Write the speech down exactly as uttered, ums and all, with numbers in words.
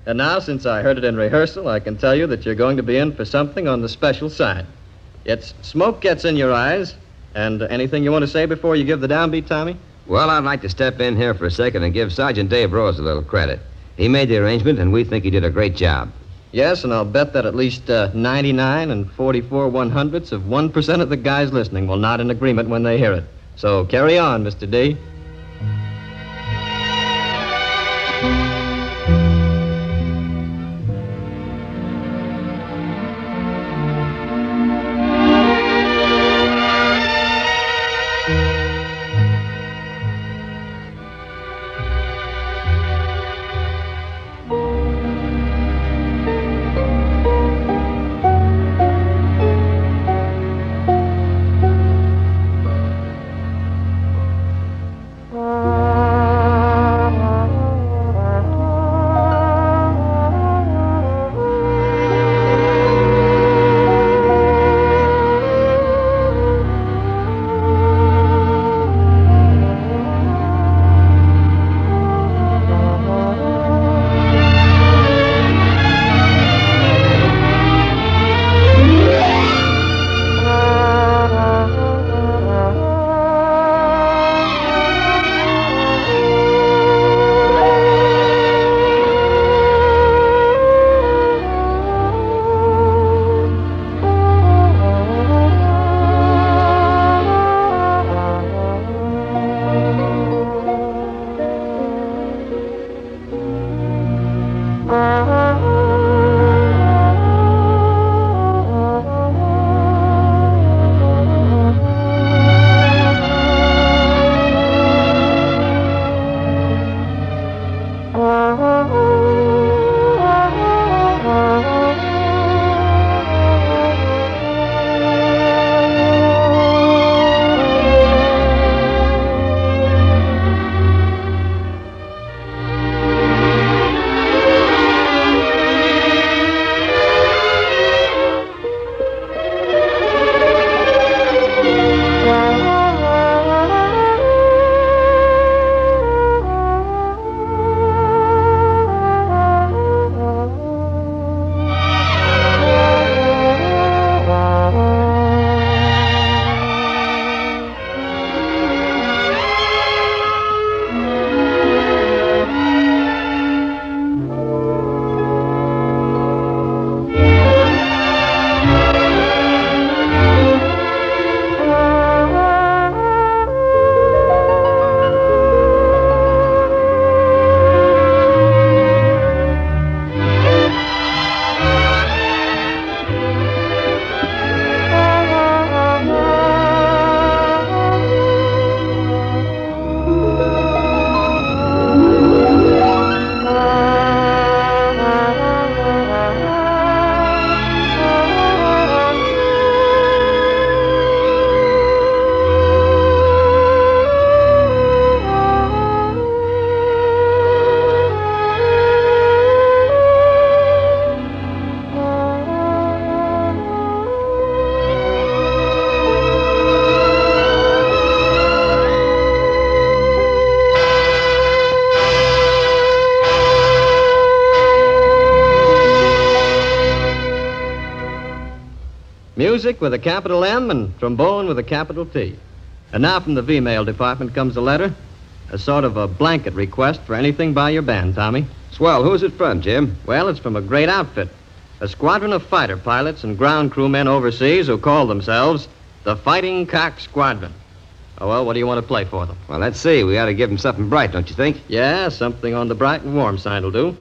And now, since I heard it in rehearsal, I can tell you that you're going to be in for something on the special side. It's Smoke Gets in Your Eyes. And uh, anything you want to say before you give the downbeat, Tommy? Well, I'd like to step in here for a second and give Sergeant Dave Rose a little credit. He made the arrangement, and we think he did a great job. Yes, and I'll bet that at least uh, ninety-nine and forty-four one-hundredths of one percent of the guys listening will nod in agreement when they hear it. So carry on, Mister D. Music with a capital M and trombone with a capital T. And now from the V-mail department comes a letter, a sort of a blanket request for anything by your band, Tommy. Swell. Who's it from, Jim? Well, it's from a great outfit, a squadron of fighter pilots and ground crewmen overseas who call themselves the Fighting Cock Squadron. Oh, well, what do you want to play for them? Well, let's see. We ought to give them something bright, don't you think? Yeah, something on the bright and warm side will do.